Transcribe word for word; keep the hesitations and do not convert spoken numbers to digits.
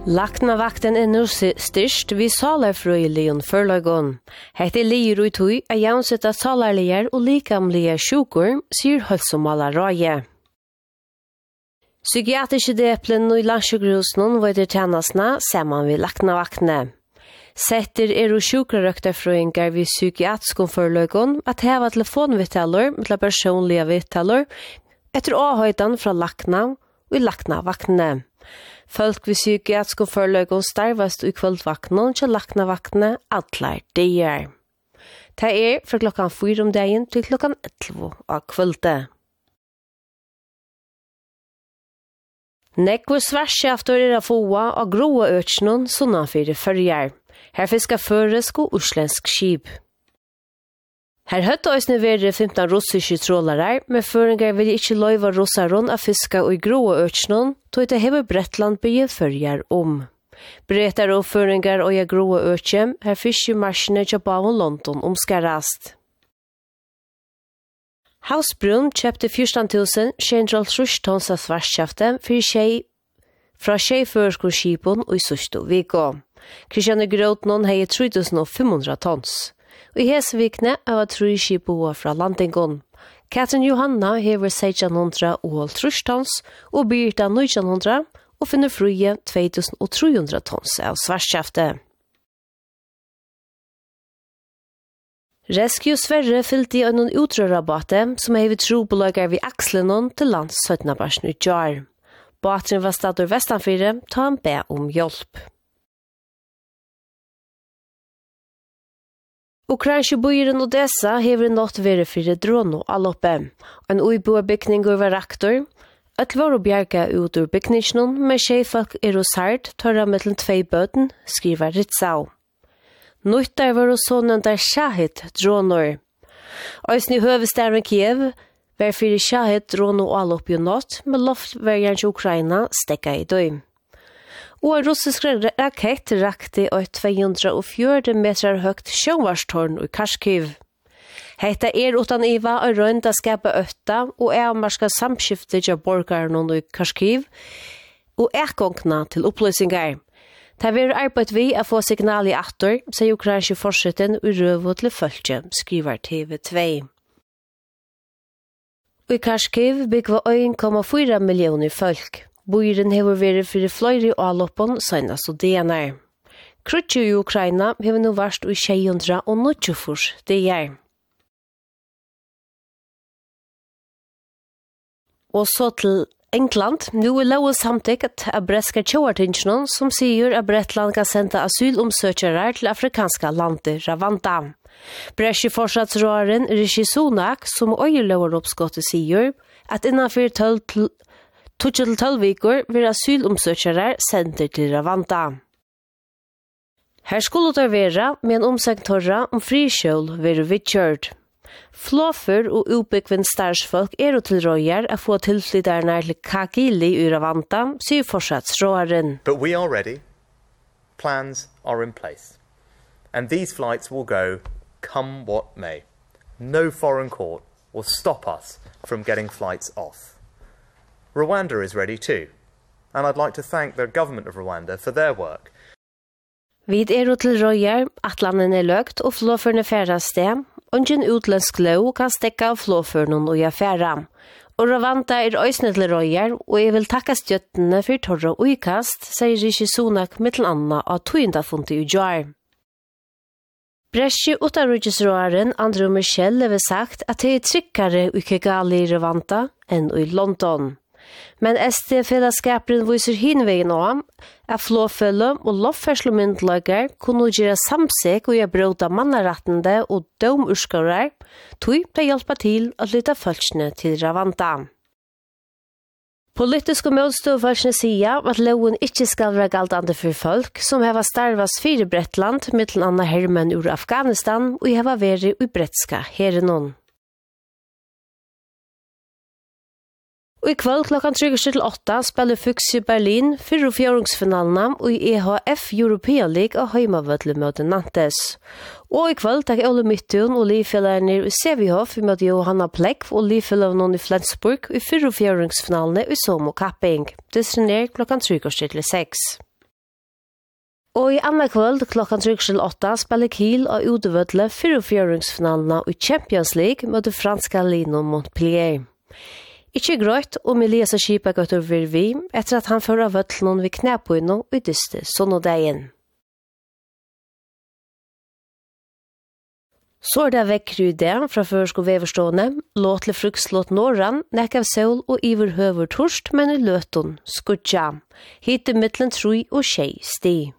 Laknavakten er nu styrst vi salarfrøyeligen førlagon. Hette lier ut hui er jaunsetta salarlier og likamlige sjukur, sier hølsomala røye. Psykiatriske deplen og landsjukhusen var det tjenestene sammen vi laknavaktene. Setter er og sjukrarøkterfrøyngar vi psykiatriske førlagon at heva telefonvittaler til personlige vittaler etter avhøyden fra lakna og i laknavaktene. Folk ved psykiatriske forløgene starvast i kveldvakten til laknavaktene atler dier. Det er fra klokkan fire om dagen til klokkan elleve av kveldet. Nekvur sværsjafter er å få av groa økene sunnanfyrir førjar. Her fiskar føresk og uslensk skip. Her høtte òsne være femten russiske trålare, men føringar vil ikke løyva russaron av fiska og i groa økene, tog det hever Bretland bygge førjar om. Bretar og føringar og i groa økene, her fiskemarsjene til Bavon London omskarast. Havsbrunn kjøpte fjorten tusen tjue tons av svarskjaften for tjei fra tjei-førskorskipen og i Susto Viko. Kristiane Gråtnon hei tre tusen fem hundre tons. Og i Hesvikne av at tru skipoa fra Landingon. Katrin Johanna hever seksten hundre og tre tons og Birta nitton hundre og finner fruje to tusen tre hundre tons av svarskjafte. Rescue Sverre fylte i en utrørabate som hever trobolager ved Akslenon til lands syttende barsen ut jar. Baten var stadig vestanfyre, ta han be om hjelp. Ukrainske bøyeren Odessa hever nått være fire drono alloppe. En uiboa bygning over rektor. Et var å bjerke ut ur bygningen, men tjeifolk er hos hard, tørre mellom tvei bøten, skriver Ritzau. Nøytter var hos sånne der Shahid dronor. Øysen i høvestæren Kiev, var fire Shahid drono alloppe jo nått, med loftverjeren til Ukraina stekka i døy. Og en russisk rakett rakte og to hundre og fjorten meter høgt sjøvarstårn i Kharkiv. Hetta er utan iva og rønt å skapa øtta og avmarska samskiftet av borgerne i Kharkiv og ekongna til oppløsninger. Det vil arbeid vi å få signal i atter, sier ukrainske forsetten og røvo til følge, skriver T V to. I Kharkiv bygger en komma fire millioner folk. Bøyren hever vært for flere avloppen senest og D N R. Krutje i Ukraina hever nå vært i tjei hundre og nittifire D R. Og så til England. Nå er lov samtidig av breska tjoartingsjonen som sier at Bretland kan sende asylomsøkere til afrikanske landet Rwanda. Breske fortsatsråren Rishi Sunak, som øyelover oppskottet sier, at innenfor tolv til Tutsi til tolv viker vil asylomsøkere sender til Rwanda. Her skulle det være med en omsøktorra om frikjøl være vidkjørt. Flåfer og utbyggvind stærsfolk er og tilrøyer å få tilflytterne til Kagili i Rwanda, sier fortsatsråren. But we are ready. Plans are in place. And these flights will go come what may. No foreign court will stop us from getting flights off. Rwanda is ready too, and I'd like to thank the government of Rwanda for their work. Vid er og til røyer, atlanen er løgt og flåførene færre sted, og en utlensk lov kan stekke av flåførene og gjøre færre. Og Rwanda er øysene til røyer, og jeg vil takke støttene for torre og utkast, sier Rishi Sunak mittel anna av togjentafunnet i jar. Breske utarrykesråren Andrew Michel har sagt at det er tryggere i Kigali i Rwanda enn i London. Men S D-fellesskapen viser hinvegen om at flåfølge og lovferslomyndelager kunne gjøre samsek og gjøre bråda mannarettende og dømurskere, tog det hjelpe til å lytte følelsene til Rwanda. Politiske møtstøvfølgene sier at loven ikke skal være galtande for folk som har starvas fire Bretland, mittel anna hermen ur Afghanistan, og har vært i bretska herrenon. Og i kveld klokkan tre til åtta spiller Fuchs i Berlin fyrre fjordingsfinalene og i E H F European League og heimavødle møte Nantes. Og i kveld tar Ole Myttun og livfellerne i Sevighoff møte Johanna Pleck og livfellerne i Flensburg i fyrre fjordingsfinalene i Somo Kapping. Det er klokkan tre til seks. Og i andre kvöld klokkan trykkel åtta spiller Kiel og utevødle fyrofjøringsfinalene i Champions League mot det franske Lino Montpellier. Ikke grøyt om Elias Kipa gått over vi etter at han fører vødlen ved knæpøyene i dyste sånnedeien. Så er det vekker i det fra førsk og veverstående, låt til frukslåt Norran, nekk av sol og iver høver torst, men i løten skudja. Hitte mittlen tru og tjei sti.